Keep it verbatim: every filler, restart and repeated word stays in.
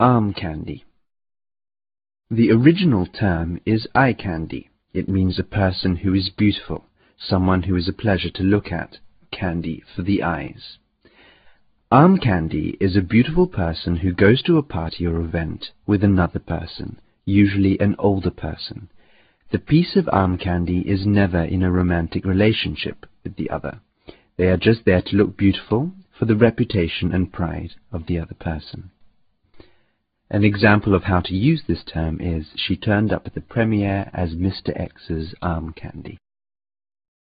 Arm candy. The original term is eye candy. It means a person who is beautiful, someone who is a pleasure to look at, candy for the eyes. Arm candy is a beautiful person who goes to a party or event with another person, usually an older person. The piece of arm candy is never in a romantic relationship with the other. They are just there to look beautiful for the reputation and pride of the other person. An example of how to use this term is, she turned up at the premiere as Mister X's arm candy.